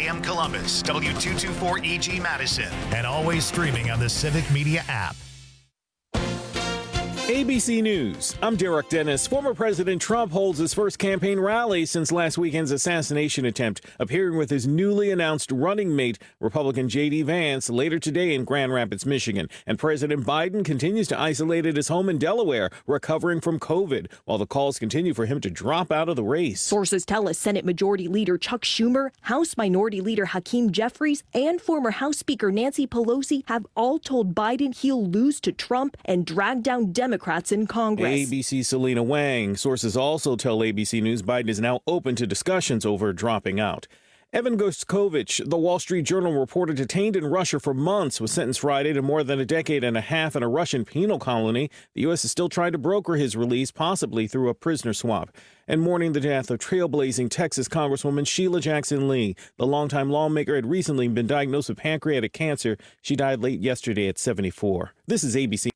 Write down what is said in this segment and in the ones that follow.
AM Columbus, W224EG Madison, and always streaming on the Civic Media app. ABC News. I'm Derek Dennis. Former President Trump holds his first campaign rally since last weekend's assassination attempt, appearing with his newly announced running mate, Republican J.D. Vance, later today in Grand Rapids, Michigan. And President Biden continues to isolate at his home in Delaware, recovering from COVID, while the calls continue for him to drop out of the race. Sources tell us Senate Majority Leader Chuck Schumer, House Minority Leader Hakeem Jeffries, and former House Speaker Nancy Pelosi have all told Biden he'll lose to Trump and drag down Democrats in Congress. ABC's Selena Wang. Sources also tell ABC News Biden is now open to discussions over dropping out. Evan Goskovich, the Wall Street Journal reporter detained in Russia for months, was sentenced Friday to more than a decade and a half in a Russian penal colony. The U.S. is still trying to broker his release, possibly through a prisoner swap. And mourning the death of trailblazing Texas Congresswoman Sheila Jackson Lee. The longtime lawmaker had recently been diagnosed with pancreatic cancer. She died late yesterday at 74. This is ABC.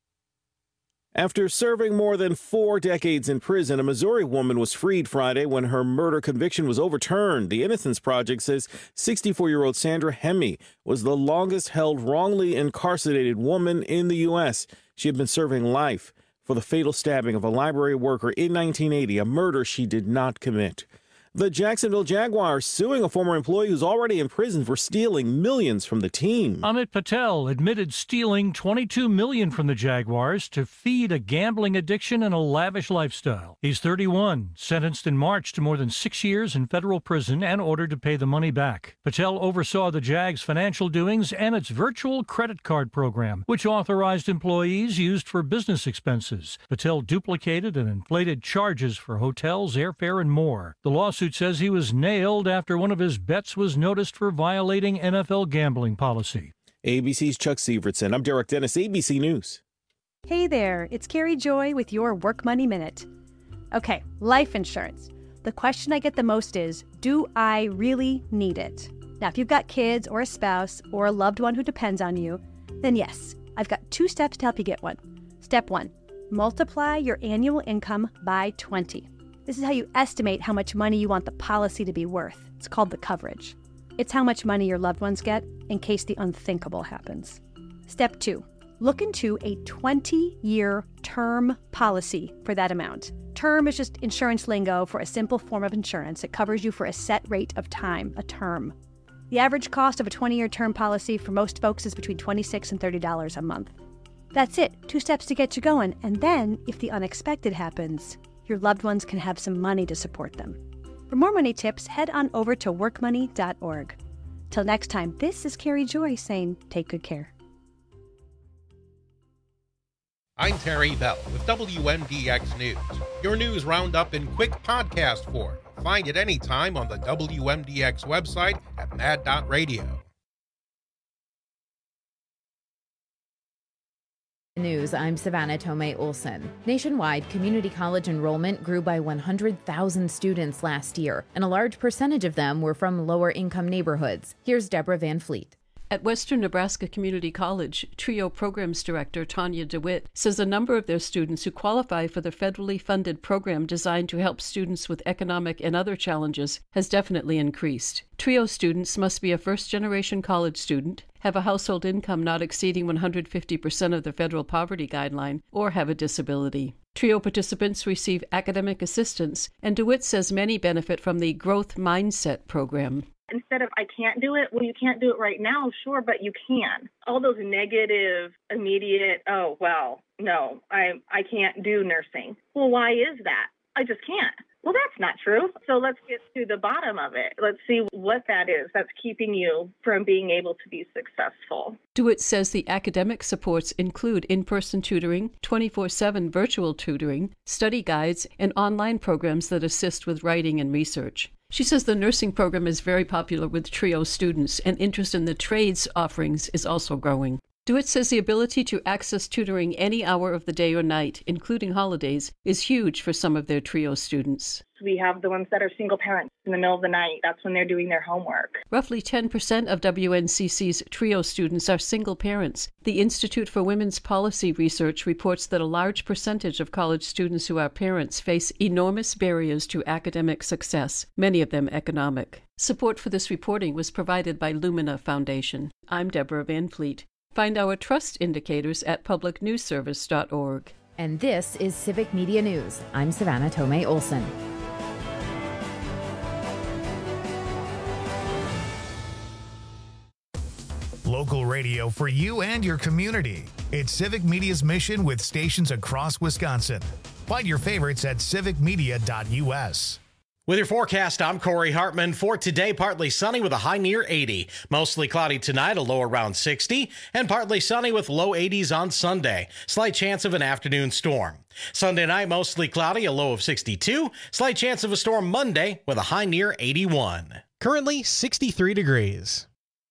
After serving more than 4 decades in prison, a Missouri woman was freed Friday when her murder conviction was overturned. The Innocence Project says 64-year-old Sandra Hemme was the longest-held wrongly incarcerated woman in the U.S. She had been serving life for the fatal stabbing of a library worker in 1980, a murder she did not commit. The Jacksonville Jaguars suing a former employee who's already in prison for stealing millions from the team. Amit Patel admitted stealing $22 million from the Jaguars to feed a gambling addiction and a lavish lifestyle. He's 31, sentenced in March to more than 6 years in federal prison and ordered to pay the money back. Patel oversaw the Jags' financial doings and its virtual credit card program, which authorized employees used for business expenses. Patel duplicated and inflated charges for hotels, airfare, and more. The lawsuit says he was nailed after one of his bets was noticed for violating NFL gambling policy. ABC's Chuck Severson. I'm Derek Dennis, ABC News. Hey there, it's Carrie Joy with your Work Money Minute. Okay, life insurance. The question I get the most is, do I really need it? Now, if you've got kids or a spouse or a loved one who depends on you, then yes, I've got 2 steps to help you get one. Step 1, multiply your annual income by 20. This is how you estimate how much money you want the policy to be worth. It's called the coverage. It's how much money your loved ones get in case the unthinkable happens. Step 2, look into a 20-year term policy for that amount. Term is just insurance lingo for a simple form of insurance. It covers you for a set rate of time, a term. The average cost of a 20-year term policy for most folks is between $26 and $30 a month. That's it, 2 steps to get you going. And then, if the unexpected happens, your loved ones can have some money to support them. For more money tips, head on over to workmoney.org. Till next time, this is Carrie Joy saying take good care. I'm Terry Bell with WMDX News, your news roundup in quick podcast form. Find it anytime on the WMDX website at mad.radio. News, I'm Savannah Tomei Olson. Nationwide, community college enrollment grew by 100,000 students last year, and a large percentage of them were from lower-income neighborhoods. Here's Deborah Van Fleet. At Western Nebraska Community College, TRIO Programs Director Tanya DeWitt says a number of their students who qualify for the federally funded program designed to help students with economic and other challenges has definitely increased. TRIO students must be a first-generation college student, have a household income not exceeding 150% of the federal poverty guideline, or have a disability. TRIO participants receive academic assistance, and DeWitt says many benefit from the Growth Mindset program. Instead of, I can't do it, well, you can't do it right now, sure, but you can. All those negative, immediate, oh, well, no, I can't do nursing. Well, why is that? I just can't. Well, that's not true. So let's get to the bottom of it. Let's see what that is that's keeping you from being able to be successful. DeWitt says the academic supports include in-person tutoring, 24/7 virtual tutoring, study guides, and online programs that assist with writing and research. She says the nursing program is very popular with TRIO students, and interest in the trades offerings is also growing. DeWitt says the ability to access tutoring any hour of the day or night, including holidays, is huge for some of their TRIO students. We have the ones that are single parents in the middle of the night. That's when they're doing their homework. Roughly 10% of WNCC's TRIO students are single parents. The Institute for Women's Policy Research reports that a large percentage of college students who are parents face enormous barriers to academic success, many of them economic. Support for this reporting was provided by Lumina Foundation. I'm Deborah Van Fleet. Find our trust indicators at publicnewsservice.org. And this is Civic Media News. I'm Savannah Tomei Olson. Local radio for you and your community. It's Civic Media's mission with stations across Wisconsin. Find your favorites at civicmedia.us. With your forecast, I'm Corey Hartman. For today, partly sunny with a high near 80. Mostly cloudy tonight, a low around 60. And partly sunny with low 80s on Sunday. Slight chance of an afternoon storm. Sunday night, mostly cloudy, a low of 62. Slight chance of a storm Monday with a high near 81. Currently 63 degrees.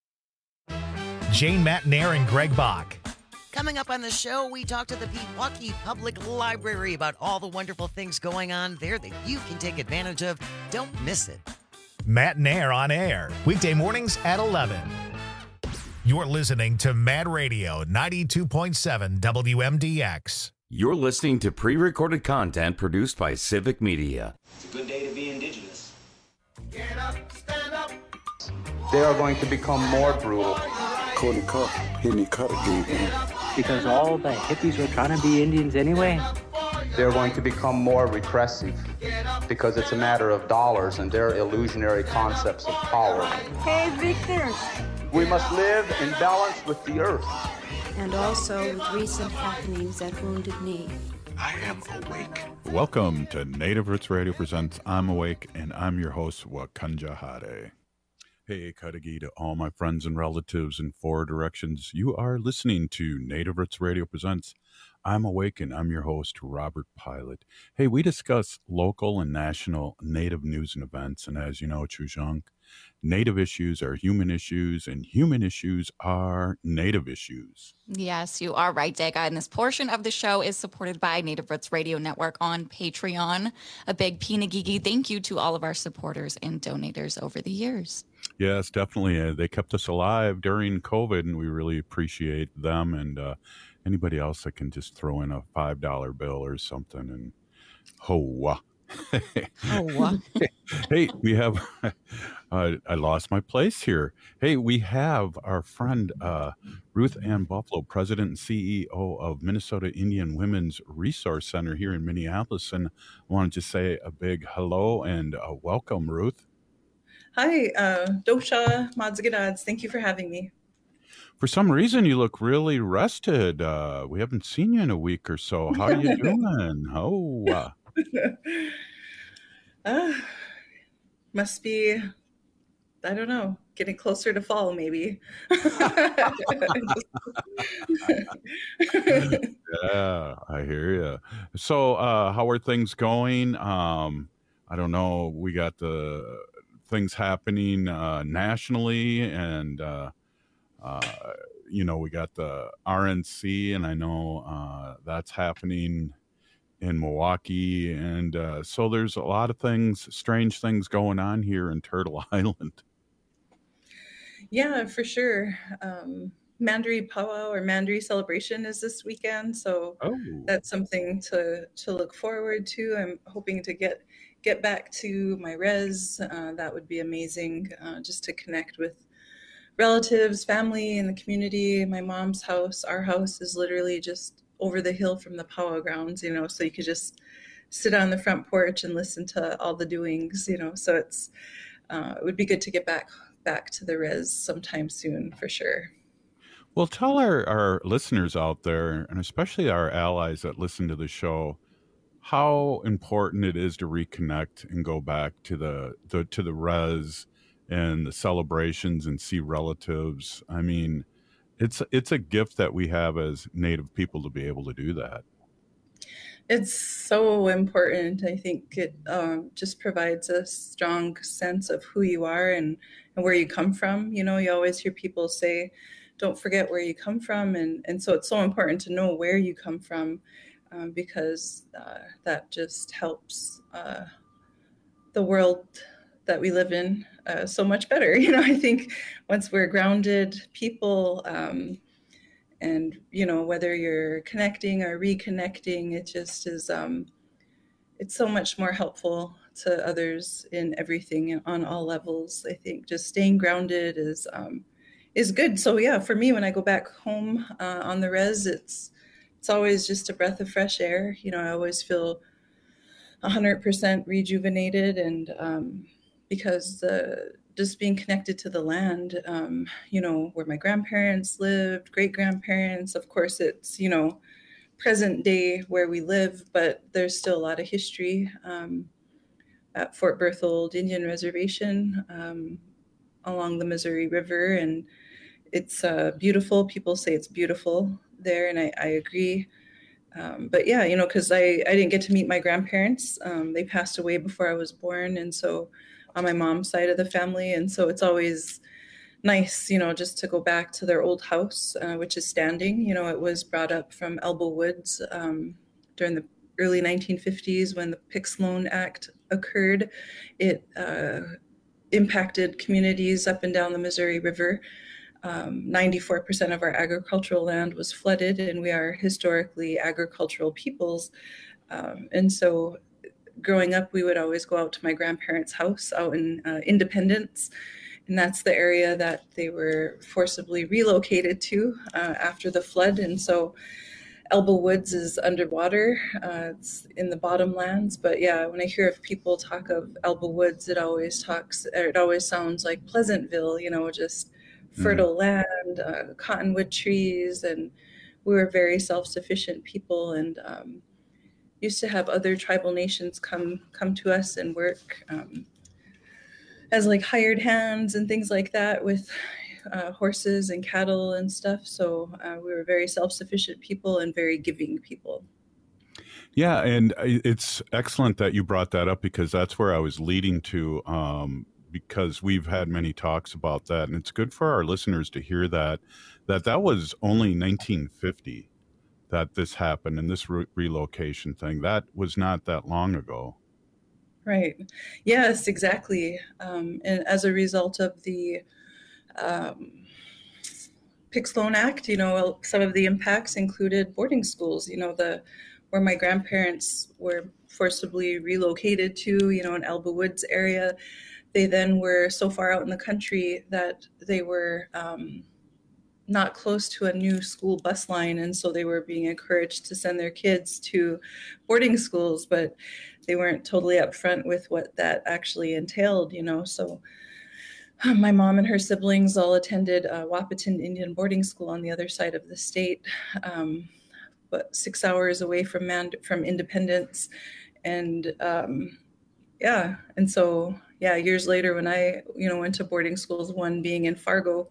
Jane Matnair and Greg Bach. Coming up on the show, we talk to the Pewaukee Public Library about all the wonderful things going on there that you can take advantage of. Don't miss it. Matnair on air, weekday mornings at 11. You're listening to Mad Radio 92.7 WMDX. You're listening to pre-recorded content produced by Civic Media. It's a good day to be indigenous. Get up, stand up. They are going to become more brutal. Cody Cup, hitting cut again. Because all the hippies were trying to be Indians anyway. They're going to become more repressive because it's a matter of dollars and their illusionary concepts of power. Hey, Victor. We must live in balance with the earth. And also with recent happenings at Wounded Knee. I am awake. Welcome to Native Roots Radio presents I'm Awake, and I'm your host, Wakanja Hade. Hey, Kadagi, to all my friends and relatives in four directions. You are listening to Native Roots Radio presents I'm Awake, and I'm your host, Robert Pilot. Hey, we discuss local and national Native news and events, and as you know, Chujunk, Native issues are human issues, and human issues are Native issues. Yes, you are right, Dega. And this portion of the show is supported by Native Roots Radio Network on Patreon. A big Pinagigi thank you to all of our supporters and donators over the years. Yes, definitely. They kept us alive during COVID, and we really appreciate them. And anybody else that can just throw in a $5 bill or something. And hoa. Hey, we have, I lost my place here. Hey, we have our friend Ruth Ann Buffalo, President and CEO of Minnesota Indian Women's Resource Center here in Minneapolis. And I want to just say a big hello and welcome, Ruth. Hi, Dosha Madsgadads. Thank you for having me. For some reason, you look really rested. We haven't seen you in a week or so. How are you doing? Oh, must be, I don't know, getting closer to fall, maybe. Yeah, I hear you. So, how are things going? I don't know. We got the things happening nationally, and we got the RNC, and I know that's happening in Milwaukee, and so there's a lot of things, strange things going on here in Turtle Island. Yeah, for sure. Mandaree Powwow or Mandaree Celebration is this weekend, so that's something to look forward to. I'm hoping to get back to my res. That would be amazing, just to connect with relatives, family, and the community. My mom's house, our house, is literally just over the hill from the powwow grounds, so you could just sit on the front porch and listen to all the doings, so it's it would be good to get back to the res sometime soon, for sure. Well, tell our listeners out there, and especially our allies that listen to the show, how important it is to reconnect and go back to the res and the celebrations and see relatives. I mean, it's a gift that we have as Native people to be able to do that. It's so important. I think it just provides a strong sense of who you are and where you come from. You always hear people say, don't forget where you come from. And so it's so important to know where you come from, because that just helps the world that we live in so much better. I think once we're grounded people, and, whether you're connecting or reconnecting, it just is, it's so much more helpful to others in everything on all levels. I think just staying grounded is good. So yeah, for me, when I go back home on the res, it's always just a breath of fresh air. I always feel 100% rejuvenated, and because just being connected to the land, where my grandparents lived, great-grandparents, of course it's, present day where we live, but there's still a lot of history at Fort Berthold Indian Reservation along the Missouri River, and it's beautiful. People say it's beautiful there, and I agree. But yeah, because I didn't get to meet my grandparents. They passed away before I was born, and so on my mom's side of the family, and so it's always nice, just to go back to their old house, which is standing. It was brought up from Elbow Woods during the early 1950s when the Pick-Sloan Act occurred. It impacted communities up and down the Missouri River. 94% of our agricultural land was flooded, and we are historically agricultural peoples. And so growing up, we would always go out to my grandparents' house out in Independence. And that's the area that they were forcibly relocated to after the flood. And so Elbow Woods is underwater. It's in the bottomlands. But yeah, when I hear of people talk of Elbow Woods, it always sounds like Pleasantville, just fertile land, cottonwood trees. And we were very self-sufficient people, and used to have other tribal nations come to us and work as like hired hands and things like that with horses and cattle and stuff. So we were very self-sufficient people and very giving people. Yeah, and it's excellent that you brought that up, because that's where I was leading to, because we've had many talks about that, and it's good for our listeners to hear that was only 1950 that this happened, and this relocation thing, that was not that long ago. Right. Yes, exactly. And as a result of the Pick-Sloan Act, some of the impacts included boarding schools, where my grandparents were forcibly relocated to, in Elbow Woods area. They then were so far out in the country that they were not close to a new school bus line. And so they were being encouraged to send their kids to boarding schools, but they weren't totally upfront with what that actually entailed, So my mom and her siblings all attended Wahpeton Indian boarding school on the other side of the state, but 6 hours away from Independence. And and so, years later when I, went to boarding schools, one being in Fargo,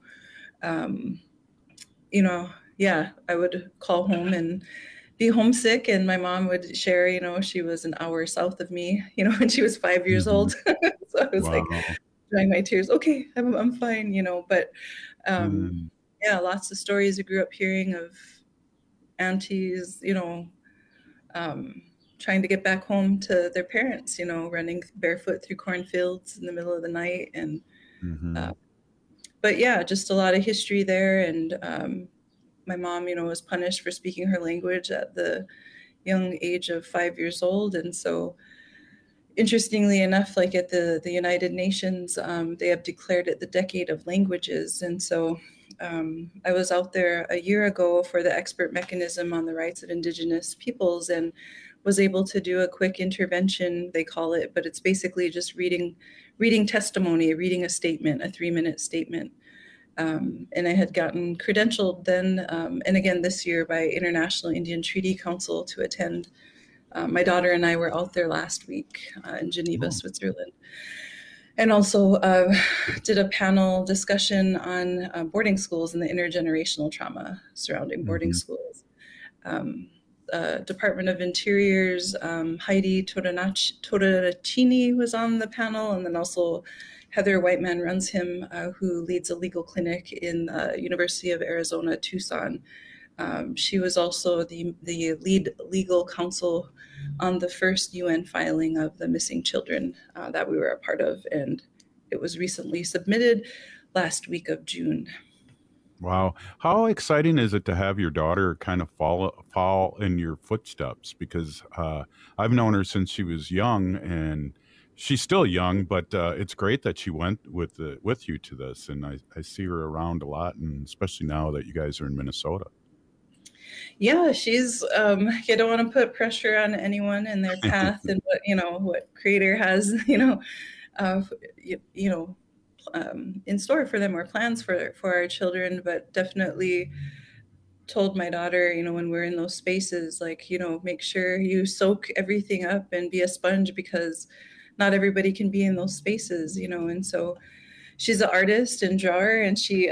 I would call home and be homesick, and my mom would share, she was an hour south of me, when she was 5 years old. So I was like drying my tears. Okay, I'm fine, but lots of stories I grew up hearing of aunties, trying to get back home to their parents, running barefoot through cornfields in the middle of the night. And but yeah, just a lot of history there. And my mom, was punished for speaking her language at the young age of 5 years old. And so interestingly enough, like at the United Nations, they have declared it the Decade of Languages. And so I was out there a year ago for the expert mechanism on the rights of Indigenous peoples, and was able to do a quick intervention, they call it, but it's basically just reading testimony, reading a statement, a 3-minute statement. And I had gotten credentialed then, and again this year by International Indian Treaty Council to attend. My daughter and I were out there last week in Geneva, Switzerland. And also did a panel discussion on boarding schools and the intergenerational trauma surrounding boarding schools. Department of Interior's Heidi Todanacini was on the panel, and then also Heather Whiteman runs him, who leads a legal clinic in the University of Arizona, Tucson. She was also the lead legal counsel on the first UN filing of the missing children that we were a part of, and it was recently submitted last week of June. Wow. How exciting is it to have your daughter kind of fall in your footsteps? Because I've known her since she was young, and she's still young, but it's great that she went with you to this. And I see her around a lot, and especially now that you guys are in Minnesota. Yeah, she's, you don't want to put pressure on anyone in their path and what Creator has, in store for them or plans for our children, but definitely told my daughter, when we're in those spaces, make sure you soak everything up and be a sponge, because not everybody can be in those spaces, and so she's an artist and drawer, and she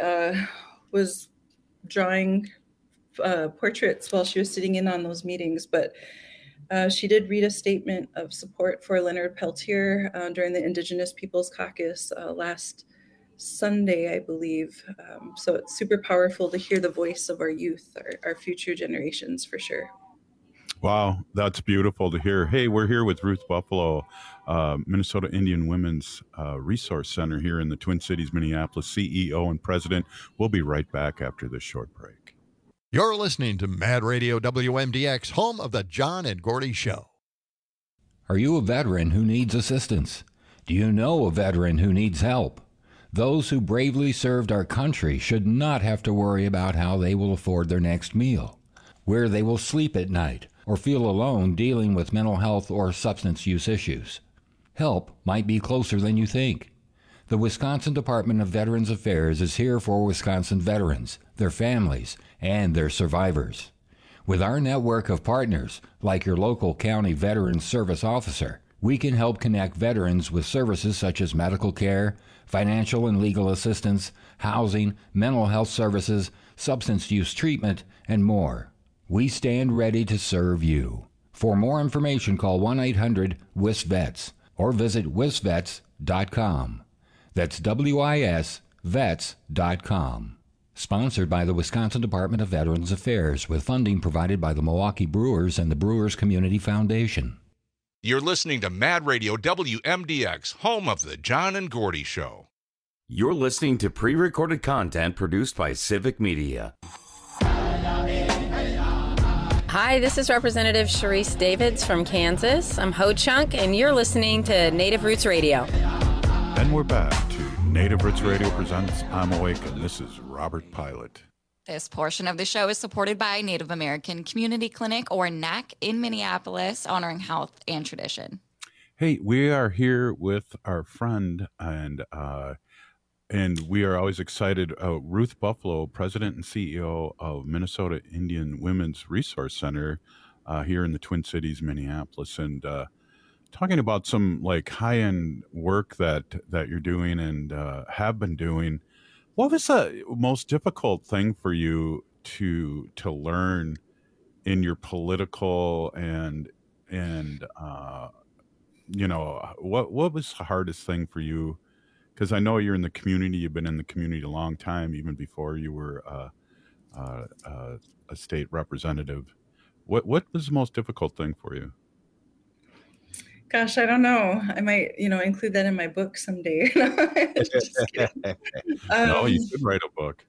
was drawing portraits while she was sitting in on those meetings, but she did read a statement of support for Leonard Peltier during the Indigenous Peoples Caucus last Sunday, I believe. So it's super powerful to hear the voice of our youth, our future generations, for sure. Wow, that's beautiful to hear. Hey, we're here with Ruth Buffalo, Minnesota Indian Women's Resource Center here in the Twin Cities, Minneapolis, CEO and president. We'll be right back after this short break. You're listening to Mad Radio WMDX, home of the John and Gordy Show. Are you a veteran who needs assistance? Do you know a veteran who needs help? Those who bravely served our country should not have to worry about how they will afford their next meal, where they will sleep at night, or feel alone dealing with mental health or substance use issues. Help might be closer than you think. The Wisconsin Department of Veterans Affairs is here for Wisconsin veterans, their families, and their survivors. With our network of partners, like your local county veterans service officer, we can help connect veterans with services such as medical care, financial and legal assistance, housing, mental health services, substance use treatment, and more. We stand ready to serve you. For more information, call 1-800-WIS-VETS or visit wisvets.com. That's WIS vets.com. Sponsored by the Wisconsin Department of Veterans Affairs, with funding provided by the Milwaukee Brewers and the Brewers Community Foundation. You're listening to Mad Radio WMDX, home of the John and Gordy Show. You're listening to pre-recorded content produced by Civic Media. Hi, this is Representative Sharice Davids from Kansas. I'm Ho Chunk, and you're listening to Native Roots Radio. And we're back to Native Roots Radio presents I'm Awake, and this is Robert Pilot. This portion of the show is supported by Native American Community Clinic, or NAC, in Minneapolis, honoring health and tradition. Hey, we are here with our friend, and we are always excited. Ruth Buffalo, President and CEO of Minnesota Indian Women's Resource Center here in the Twin Cities, Minneapolis, and talking about some high-end work that you're doing and have been doing. What was the most difficult thing for you to learn in your political and what was the hardest thing for you? Because I know you're in the community. You've been in the community a long time, even before you were a state representative. What was the most difficult thing for you? Gosh, I don't know. I might, include that in my book someday. Just kidding. No, you could write a book.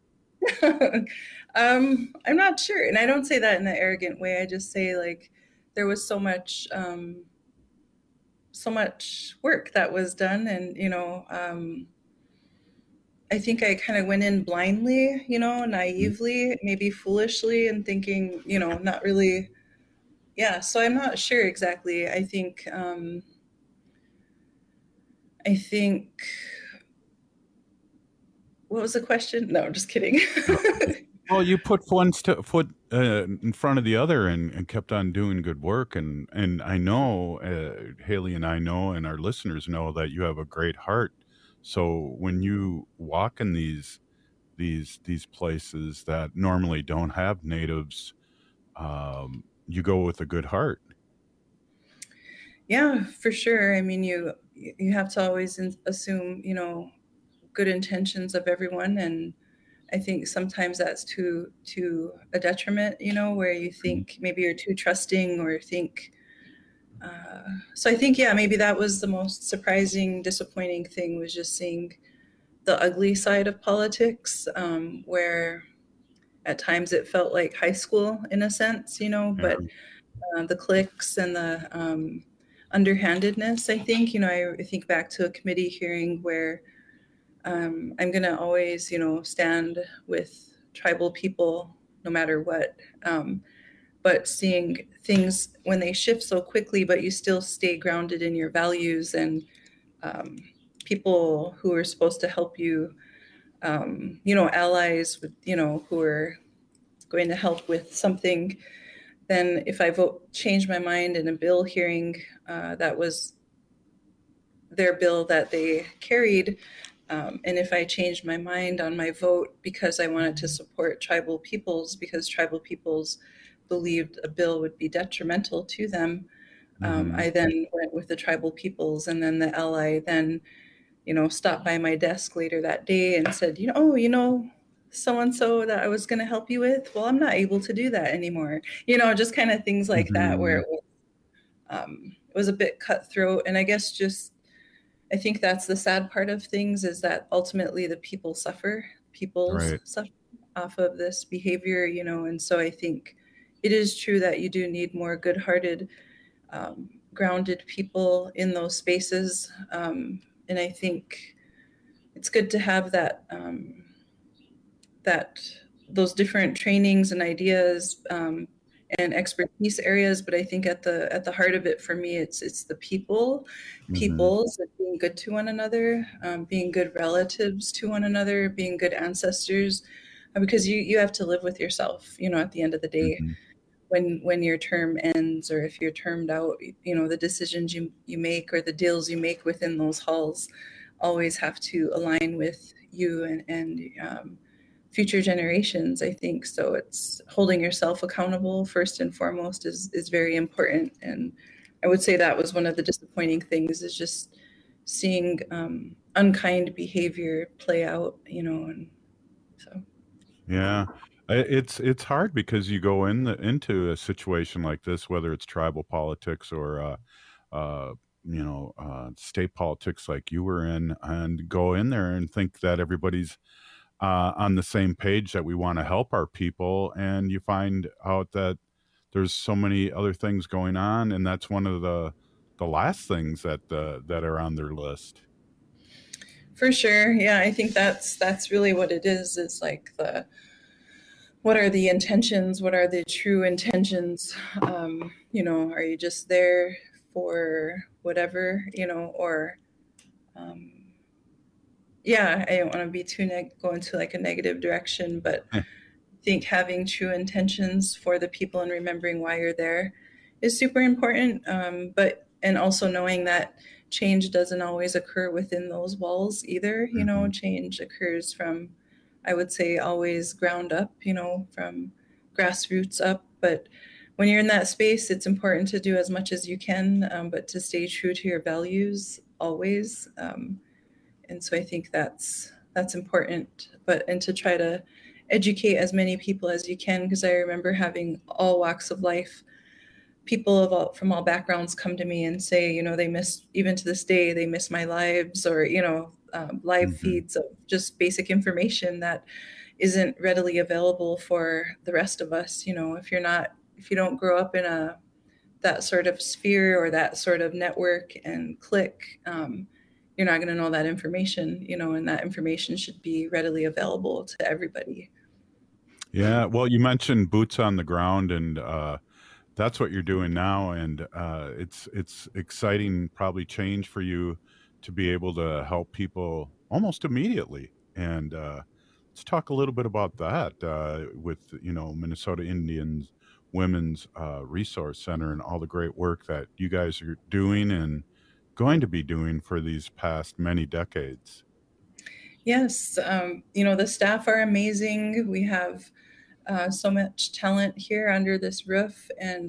I'm not sure. And I don't say that in an arrogant way. I just say there was so much work that was done. And, I think I kind of went in blindly, naively, maybe foolishly, and thinking, not really. Yeah, so I'm not sure exactly. I think what was the question? No, I'm just kidding. Well, you put one foot in front of the other and kept on doing good work. And I know, Haley and I know, and our listeners know that you have a great heart. So when you walk in these places that normally don't have natives, you go with a good heart. Yeah, for sure. I mean, you have to always assume, good intentions of everyone, and I think sometimes that's to a detriment, where you think maybe you're too trusting or think. So I think, yeah, maybe that was the most surprising, disappointing thing, was just seeing the ugly side of politics, where at times it felt like high school in a sense, but the cliques and the underhandedness, I think, I think back to a committee hearing where I'm going to always, stand with tribal people no matter what. But seeing things when they shift so quickly, but you still stay grounded in your values, and people who are supposed to help you, allies with, who are going to help with something, then if I change my mind in a bill hearing, that was their bill that they carried, and if I changed my mind on my vote because I wanted to support tribal peoples, because tribal peoples believed a bill would be detrimental to them, I then went with the tribal peoples, and then the ally then, stopped by my desk later that day and said, so-and-so that I was going to help you with, well, I'm not able to do that anymore. Just kind of things like that, where it was a bit cutthroat. And I guess I think that's the sad part of things, is that ultimately the people suffer. People suffer off of this behavior, and so I think it is true that you do need more good-hearted, grounded people in those spaces. And I think it's good to have that, those different trainings and ideas, and expertise areas, but I think at the heart of it for me, it's the peoples, being good to one another, being good relatives to one another, being good ancestors, because you have to live with yourself, at the end of the day, when your term ends, or if you're termed out, the decisions you make or the deals you make within those halls always have to align with you and future generations, I think. So it's holding yourself accountable first and foremost is very important. And I would say that was one of the disappointing things, is just seeing unkind behavior play out, and so. Yeah, it's hard because you go into a situation like this, whether it's tribal politics or state politics like you were in, and go in there and think that everybody's on the same page, that we want to help our people, and you find out that there's so many other things going on, and that's one of the last things that are on their list. For sure, yeah, I think that's really what it is. It's like what are the intentions? What are the true intentions? Are you just there for whatever, or yeah, I don't want to be too go into like a negative direction, but I think having true intentions for the people and remembering why you're there is super important. And also knowing that change doesn't always occur within those walls either. Change occurs from, I would say, always ground up, from grassroots up. But when you're in that space, it's important to do as much as you can, but to stay true to your values always. And so I think that's important, and to try to educate as many people as you can, because I remember having all walks of life, people from all backgrounds come to me and say, they miss, even to this day, they miss my lives, or, live feeds of just basic information that isn't readily available for the rest of us. If you don't grow up in that sort of sphere or that sort of network and click, you're not going to know that information, and that information should be readily available to everybody. Yeah, well, you mentioned boots on the ground, and that's what you're doing now, and it's exciting, probably change for you to be able to help people almost immediately. And let's talk a little bit about that with Minnesota Indians Women's Resource Center and all the great work that you guys are doing and going to be doing for these past many decades. Yes, the staff are amazing. We have so much talent here under this roof, and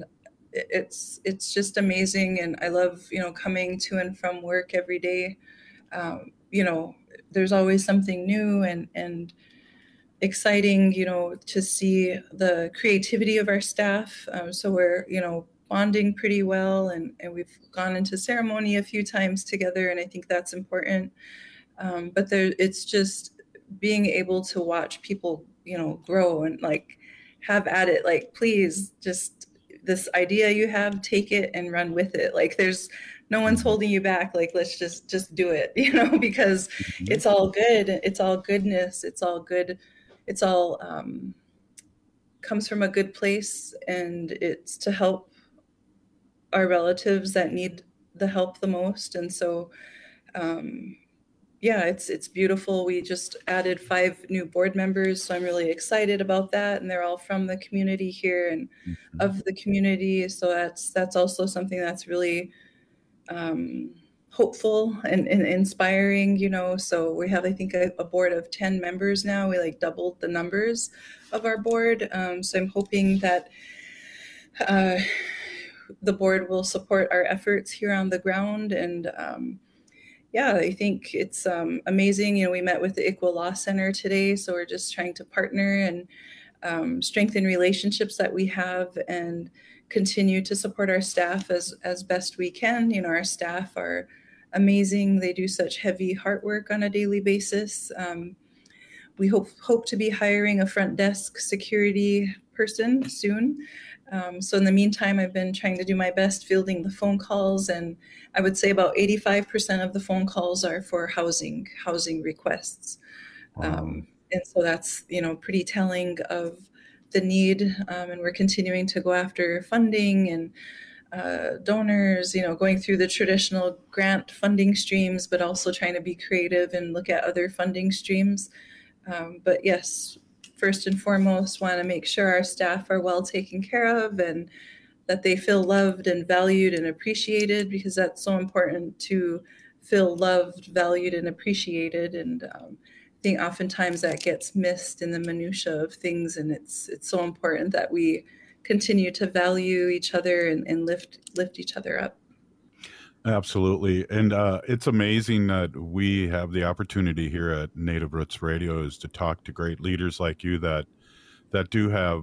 it's just amazing. And I love, coming to and from work every day. There's always something new and exciting, to see the creativity of our staff. So we're, bonding pretty well, and we've gone into ceremony a few times together, and I think that's important. But it's just being able to watch people, grow and like have at it. Like, please, just this idea you have, take it and run with it. Like, there's no one's holding you back. Like, let's just do it, because it's all good. It's all goodness. It's all good. It's all comes from a good place, and it's to help our relatives that need the help the most. And so, it's beautiful. We just added 5 new board members, so I'm really excited about that. And they're all from the community here and of the community. So that's also something that's really hopeful and inspiring, So we have, I think, a board of 10 members now. We like doubled the numbers of our board. So I'm hoping that the board will support our efforts here on the ground. And I think it's amazing. We met with the ICWA Law Center today, so we're just trying to partner and strengthen relationships that we have and continue to support our staff as best we can. Our staff are amazing. They do such heavy heart work on a daily basis. We hope to be hiring a front desk security person soon. So in the meantime, I've been trying to do my best fielding the phone calls, and I would say about 85% of the phone calls are for housing requests. Wow. And so that's, pretty telling of the need. And we're continuing to go after funding and donors, going through the traditional grant funding streams, but also trying to be creative and look at other funding streams. But yes, first and foremost, want to make sure our staff are well taken care of and that they feel loved and valued and appreciated, because that's so important to feel loved, valued, and appreciated. And I think oftentimes that gets missed in the minutia of things, and it's so important that we continue to value each other and lift each other up. Absolutely. And it's amazing that we have the opportunity here at Native Roots Radio is to talk to great leaders like you that do have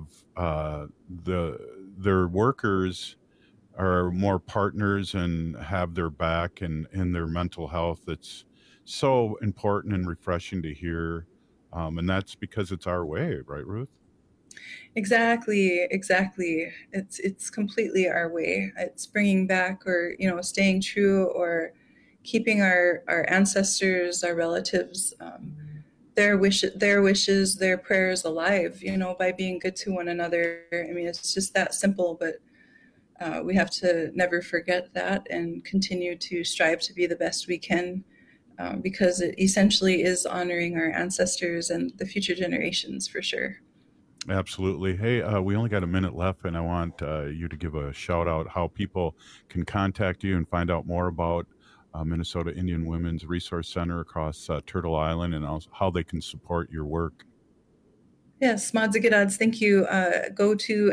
their workers are more partners and have their back and in their mental health. It's so important and refreshing to hear. And that's because it's our way, right, Ruth? Exactly. It's completely our way. It's bringing back or, staying true or keeping our ancestors, our relatives, their wishes, their prayers alive, by being good to one another. I mean, it's just that simple, but we have to never forget that and continue to strive to be the best we can, because it essentially is honoring our ancestors and the future generations for sure. Absolutely. Hey, we only got a minute left, and I want you to give a shout out how people can contact you and find out more about Minnesota Indian Women's Resource Center across Turtle Island, and also how they can support your work. Yes, Mods-a-Gidads, thank you. Go to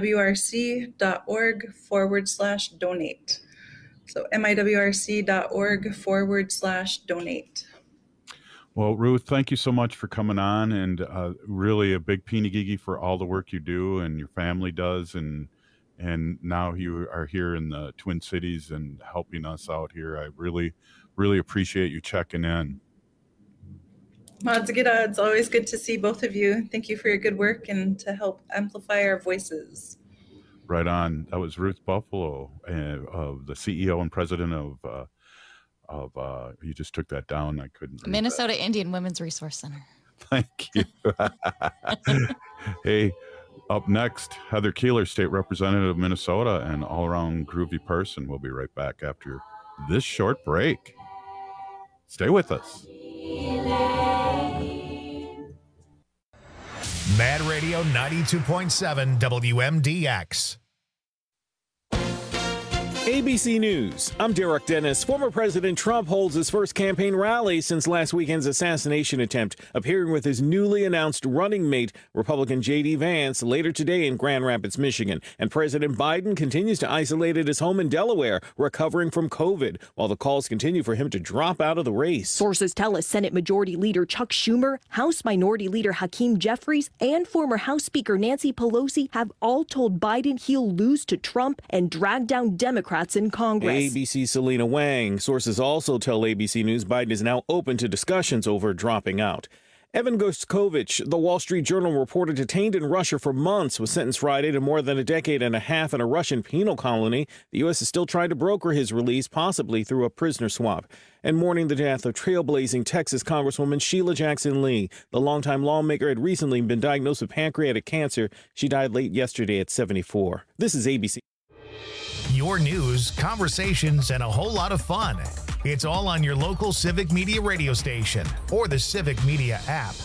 miwrc.org/donate. So miwrc.org/donate. Well, Ruth, thank you so much for coming on, and really a big Peenagigi for all the work you do and your family does, and now you are here in the Twin Cities and helping us out here. I really, really appreciate you checking in. Mods-a-Gidads, always good to see both of you. Thank you for your good work and to help amplify our voices. Right on. That was Ruth Buffalo, the CEO and president of you just took that down. I couldn't. Minnesota Indian Women's Resource Center. Thank you. Hey, up next, Heather Keeler, State Representative of Minnesota and all-around groovy person. We'll be right back after this short break. Stay with us. Mad Radio 92.7 WMDX. ABC News. I'm Derek Dennis. Former President Trump holds his first campaign rally since last weekend's assassination attempt, appearing with his newly announced running mate, Republican J.D. Vance, later today in Grand Rapids, Michigan. And President Biden continues to isolate at his home in Delaware, recovering from COVID, while the calls continue for him to drop out of the race. Sources tell us Senate Majority Leader Chuck Schumer, House Minority Leader Hakeem Jeffries, and former House Speaker Nancy Pelosi have all told Biden he'll lose to Trump and drag down Democrats in Congress. ABC's Selena Wang. Sources also tell ABC News Biden is now open to discussions over dropping out. Evan Goskovich, the Wall Street Journal reporter detained in Russia for months, was sentenced Friday to more than a decade and a half in a Russian penal colony. The U.S. is still trying to broker his release, possibly through a prisoner swap. And mourning the death of trailblazing Texas Congresswoman Sheila Jackson Lee. The longtime lawmaker had recently been diagnosed with pancreatic cancer. She died late yesterday at 74. This is ABC. Your news, conversations, and a whole lot of fun. It's all on your local Civic Media radio station or the Civic Media app.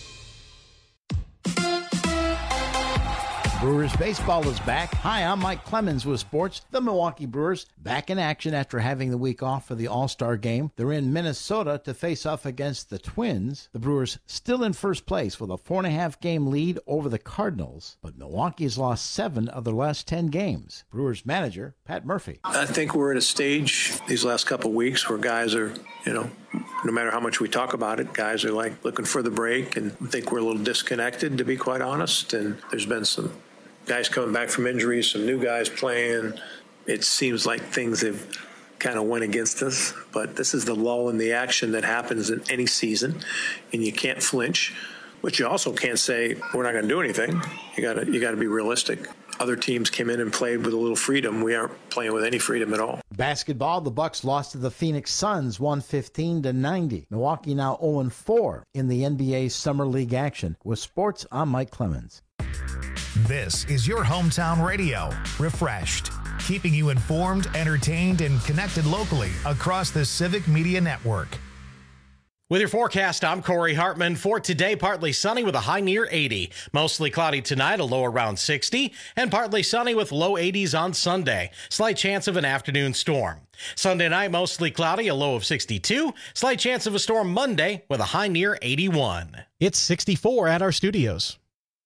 Brewers baseball is back. Hi, I'm Mike Clemens with sports. The Milwaukee Brewers back in action after having the week off for the All-Star game. They're in Minnesota to face off against the Twins. The Brewers still in first place with a 4.5 game lead over the Cardinals, but Milwaukee's lost 7 of their last 10 games. Brewers manager Pat Murphy. I think we're at a stage these last couple of weeks where guys are, no matter how much we talk about it, guys are like looking for the break, and I think we're a little disconnected, to be quite honest. And there's been some guys coming back from injuries, some new guys playing. It seems like things have kind of went against us, but this is the lull in the action that happens in any season, and you can't flinch. But you also can't say we're not going to do anything. You got to be realistic. Other teams came in and played with a little freedom. We aren't playing with any freedom at all. Basketball, the Bucks lost to the Phoenix Suns 115-90. Milwaukee now 0-4 in the NBA Summer League action. With sports, I'm Mike Clemens. This is your hometown radio, refreshed, keeping you informed, entertained, and connected locally across the Civic Media Network. With your forecast, I'm Corey Hartman. For today, partly sunny with a high near 80. Mostly cloudy tonight, a low around 60. And partly sunny with low 80s on Sunday. Slight chance of an afternoon storm. Sunday night, mostly cloudy, a low of 62. Slight chance of a storm Monday with a high near 81. It's 64 at our studios.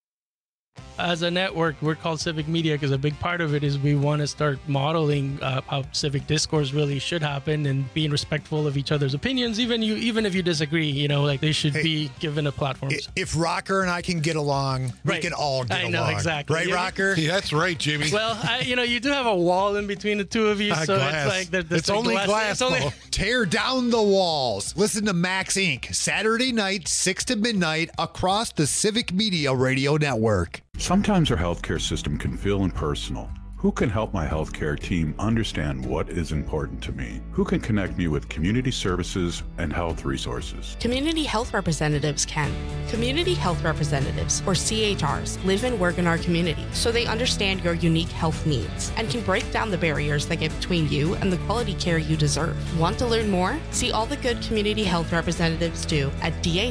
As a network, we're called Civic Media because a big part of it is we want to start modeling how civic discourse really should happen and being respectful of each other's opinions, even if you disagree. They should be given a platform. If Rocker and I can get along, we can all get along. I know, exactly. Right, Rocker? Yeah, that's right, Jimmy. Well, you do have a wall in between the two of you, so glass. It's like it's only glass. Tear down the walls. Listen to Max Inc. Saturday night, 6 to midnight, across the Civic Media Radio Network. Sometimes our healthcare system can feel impersonal. Who can help my healthcare team understand what is important to me? Who can connect me with community services and health resources? Community health representatives can. Community health representatives, or CHRs, live and work in our community, so they understand your unique health needs and can break down the barriers that get between you and the quality care you deserve. Want to learn more? See all the good community health representatives do at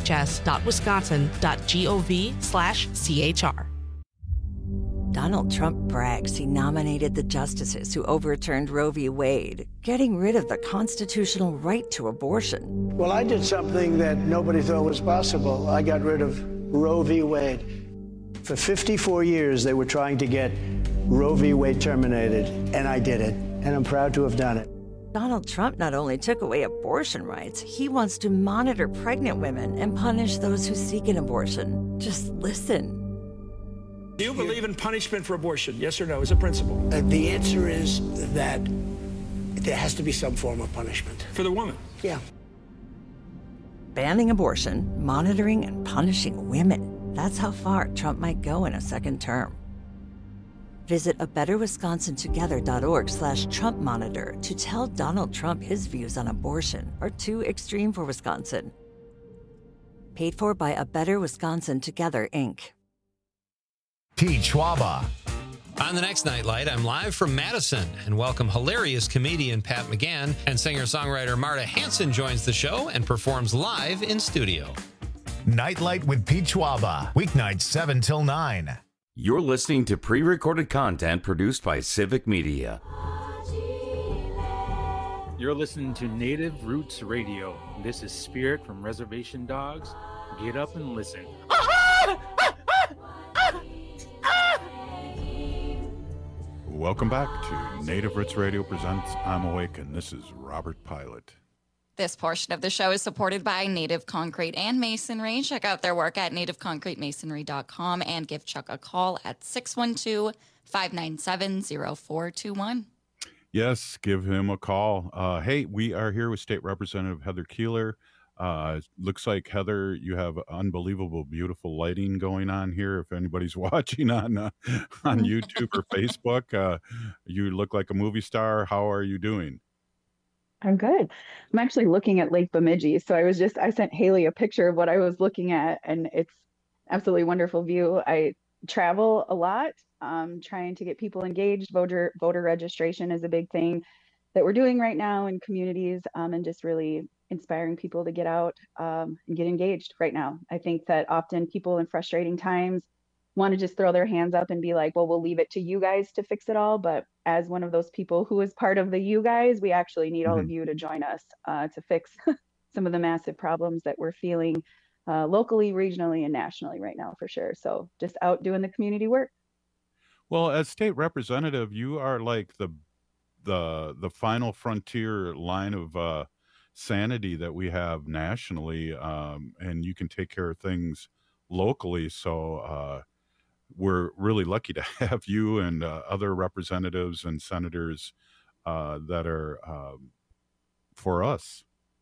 dhs.wisconsin.gov/CHR. Donald Trump brags he nominated the justices who overturned Roe v. Wade, getting rid of the constitutional right to abortion. Well, I did something that nobody thought was possible. I got rid of Roe v. Wade. For 54 years, they were trying to get Roe v. Wade terminated, and I did it, and I'm proud to have done it. Donald Trump not only took away abortion rights, he wants to monitor pregnant women and punish those who seek an abortion. Just listen. Do you believe in punishment for abortion? Yes or no, as a principle? The answer is that there has to be some form of punishment. For the woman? Yeah. Banning abortion, monitoring and punishing women. That's how far Trump might go in a second term. Visit abetterwisconsintogether.org/Trump monitor to tell Donald Trump his views on abortion are too extreme for Wisconsin. Paid for by A Better Wisconsin Together, Inc. Pete Schwaba. On the next Nightlight, I'm live from Madison and welcome hilarious comedian Pat McGann, and singer-songwriter Marta Hanson joins the show and performs live in studio. Nightlight with Pete Schwaba, weeknights 7 till 9. You're listening to pre-recorded content produced by Civic Media. You're listening to Native Roots Radio. This is Spirit from Reservation Dogs. Get up and listen. Welcome back to Native Roots Radio presents I'm Awake, and this is Robert Pilot. This portion of the show is supported by Native Concrete and Masonry. Check out their work at nativeconcretemasonry.com and give Chuck a call at 612-597-0421. Yes, give him a call. Hey, we are here with State Representative Heather Keeler. Looks like, Heather, you have unbelievable, beautiful lighting going on here. If anybody's watching on YouTube or Facebook, you look like a movie star. How are you doing? I'm good. I'm actually looking at Lake Bemidji. So I sent Haley a picture of what I was looking at, and it's absolutely wonderful view. I travel a lot, trying to get people engaged. Voter registration is a big thing that we're doing right now in communities, and just really inspiring people to get out and get engaged right now. I think that often people in frustrating times want to just throw their hands up and be like, well, we'll leave it to you guys to fix it all. But as one of those people who is part of the you guys, we actually need all of you to join us to fix some of the massive problems that we're feeling locally, regionally, and nationally right now, for sure. So just out doing the community work. Well, as state representative, you are like the final frontier line of sanity that we have nationally, and you can take care of things locally. So we're really lucky to have you and other representatives and senators that are for us.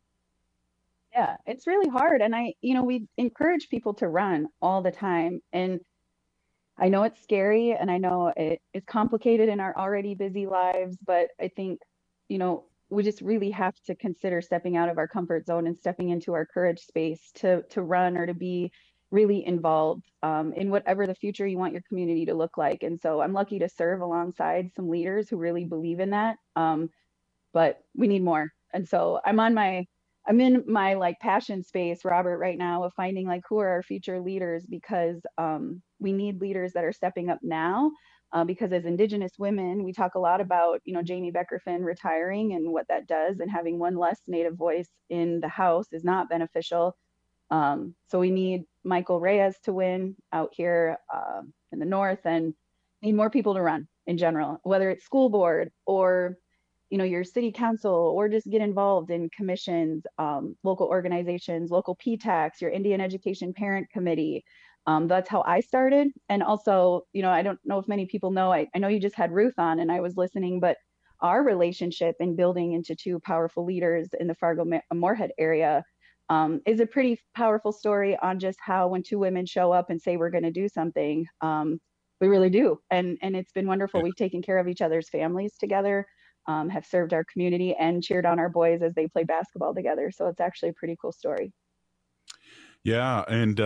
Yeah, it's really hard. And we encourage people to run all the time. And I know it's scary, and I know it's complicated in our already busy lives, but I think, we just really have to consider stepping out of our comfort zone and stepping into our courage space to run or to be really involved in whatever the future you want your community to look like. And so I'm lucky to serve alongside some leaders who really believe in that. But we need more. And so I'm in my like passion space, Robert, right now of finding like who are our future leaders, because we need leaders that are stepping up now. Because as Indigenous women, we talk a lot about, Jamie Becker-Finn retiring and what that does, and having one less Native voice in the House is not beneficial. So we need Michael Reyes to win out here in the North, and need more people to run in general, whether it's school board or, your city council, or just get involved in commissions, local organizations, local PTACs, your Indian Education Parent Committee. That's how I started. And also, I don't know if many people know, I know you just had Ruth on and I was listening, but our relationship in building into two powerful leaders in the Fargo-Moorhead area is a pretty powerful story on just how when two women show up and say we're going to do something, we really do. And it's been wonderful. We've taken care of each other's families together, have served our community, and cheered on our boys as they play basketball together. So it's actually a pretty cool story. Yeah, and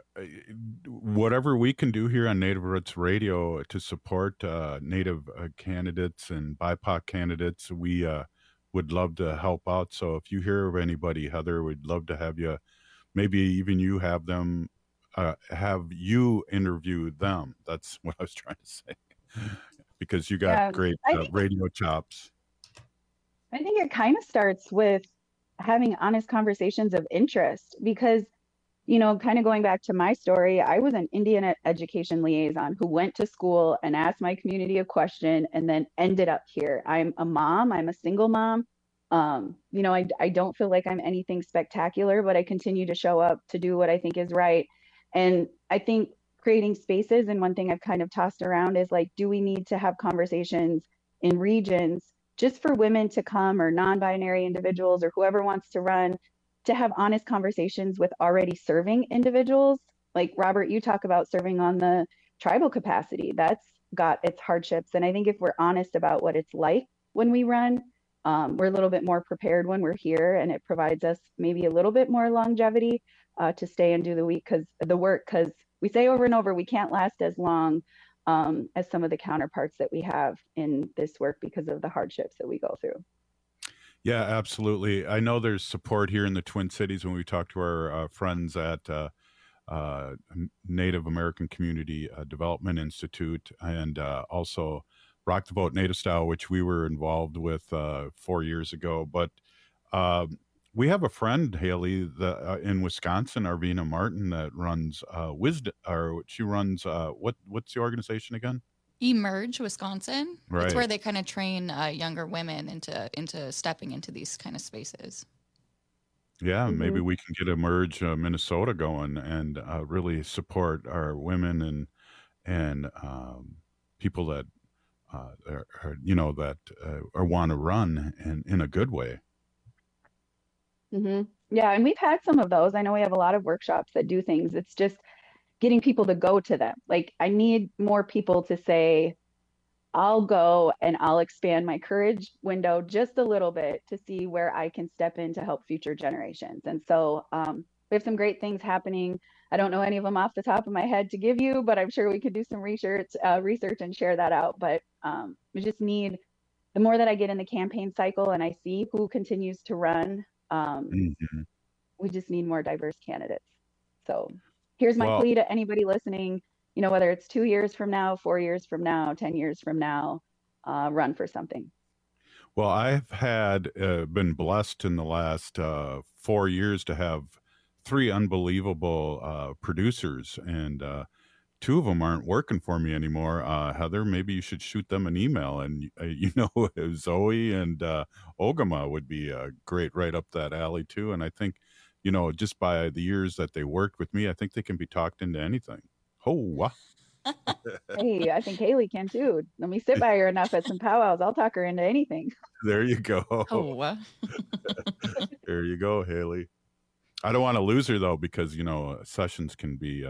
whatever we can do here on Native Roots Radio to support Native candidates and BIPOC candidates, we would love to help out. So if you hear of anybody, Heather, we'd love to have you, maybe even you have them, have you interview them. That's what I was trying to say, because you got great radio chops. I think it kind of starts with having honest conversations of interest, because kind of going back to my story, I was an Indian education liaison who went to school and asked my community a question and then ended up here. I'm a mom. I'm a single mom. I don't feel like I'm anything spectacular, but I continue to show up to do what I think is right. And I think creating spaces, and one thing I've kind of tossed around is like, do we need to have conversations in regions just for women to come, or non-binary individuals, or whoever wants to run, to have honest conversations with already serving individuals? Like, Robert, you talk about serving on the tribal capacity. That's got its hardships. And I think if we're honest about what it's like when we run, we're a little bit more prepared when we're here, and it provides us maybe a little bit more longevity to stay and do the work, because we say over and over, we can't last as long as some of the counterparts that we have in this work because of the hardships that we go through. Yeah, absolutely. I know there's support here in the Twin Cities when we talk to our friends at Native American Community Development Institute, and also Rock the Vote Native Style, which we were involved with 4 years ago. But we have a friend, Haley, in Wisconsin, Arvina Martin, that runs Wisdom, or she runs what's the organization again? Emerge Wisconsin. Right. It's where they kind of train younger women into stepping into these kind of spaces. Yeah, maybe we can get Emerge Minnesota going and really support our women and people that want to run in a good way. Yeah, and we've had some of those. I know we have a lot of workshops that do things. It's just getting people to go to them. Like, I need more people to say, I'll go and I'll expand my courage window just a little bit to see where I can step in to help future generations. And so we have some great things happening. I don't know any of them off the top of my head to give you, but I'm sure we could do some research and share that out. But we just need, the more that I get in the campaign cycle and I see who continues to run, we just need more diverse candidates. So here's my plea to anybody listening, whether it's 2 years from now, 4 years from now, 10 years from now, run for something. Well, I've been blessed in the last 4 years to have 3 unbelievable producers, and 2 of them aren't working for me anymore. Heather, maybe you should shoot them an email, and Zoe and Ogama would be great right up that alley too. And I think, just by the years that they worked with me, I think they can be talked into anything. Oh, hey, I think Haley can too. Let me sit by her enough at some powwows. I'll talk her into anything. There you go. Oh, there you go, Haley. I don't want to lose her though, because sessions can be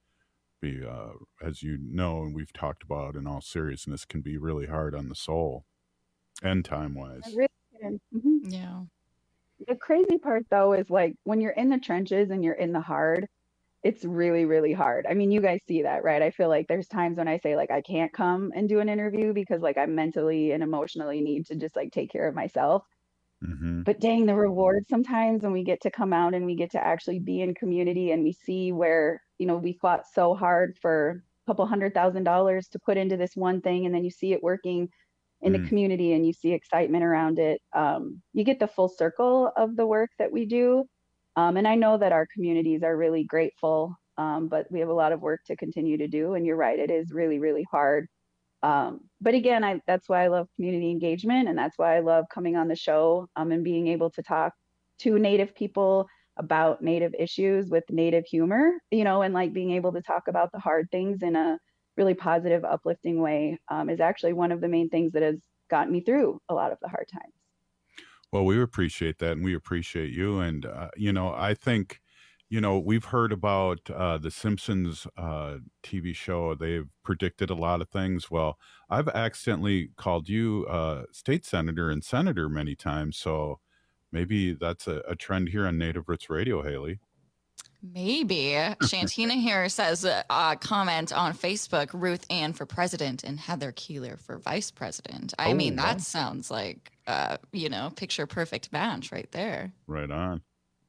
as you know, and we've talked about in all seriousness, can be really hard on the soul and time wise. Yeah. The crazy part though is, like, when you're in the trenches and you're in the hard, it's really, really hard. I mean, you guys see that, right? I feel like there's times when I say, like, I can't come and do an interview because, like, I mentally and emotionally need to just, like, take care of myself. But dang, the reward sometimes when we get to come out and we get to actually be in community and we see where, we fought so hard for a couple $100,000 to put into this one thing, and then you see it working in the community and you see excitement around it. You get the full circle of the work that we do. And I know that our communities are really grateful, but we have a lot of work to continue to do. And you're right, it is really, really hard. But again, that's why I love community engagement, and that's why I love coming on the show and being able to talk to Native people about Native issues with Native humor, and like being able to talk about the hard things in a really positive, uplifting way is actually one of the main things that has gotten me through a lot of the hard times. Well, we appreciate that, and we appreciate you. And, I think, we've heard about the Simpsons TV show. They've predicted a lot of things. Well, I've accidentally called you state senator and senator many times. So maybe that's a trend here on Native Roots Radio, Haley. Maybe. Shantina here says, comment on Facebook, Ruth Ann for president and Heather Keeler for vice president. I mean, that sounds like, picture perfect match right there. Right on.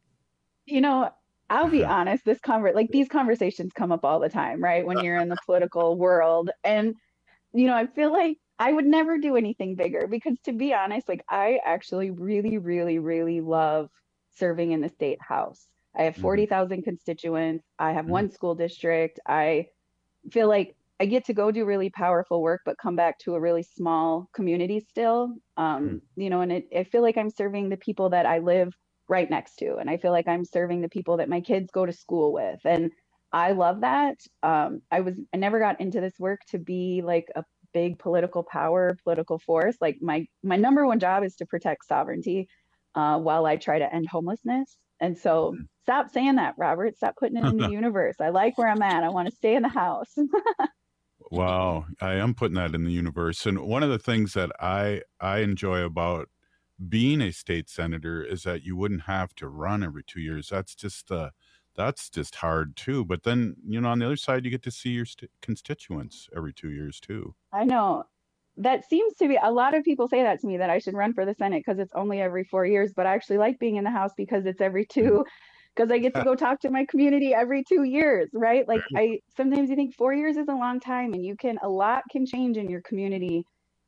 I'll be honest, these conversations come up all the time, right? When you're in the political world. And, I feel like I would never do anything bigger because, to be honest, like, I actually really, really, really love serving in the state house. I have 40,000 constituents. I have one school district. I feel like I get to go do really powerful work, but come back to a really small community still. And I feel like I'm serving the people that I live right next to. And I feel like I'm serving the people that my kids go to school with. And I love that. I never got into this work to be like a big political force. Like my number one job is to protect sovereignty while I try to end homelessness. And so stop saying that, Robert. Stop putting it in the universe. I like where I'm at. I want to stay in the house. Wow. I am putting that in the universe. And one of the things that I enjoy about being a state senator is that you wouldn't have to run every 2 years. That's just hard too. But then, on the other side, you get to see your constituents every 2 years too. I know. That seems to be, a lot of people say that to me, that I should run for the Senate because it's only every 4 years, but I actually like being in the House because it's every 2, because I get to go talk to my community every 2 years, right? Like sometimes you think 4 years is a long time, and a lot can change in your community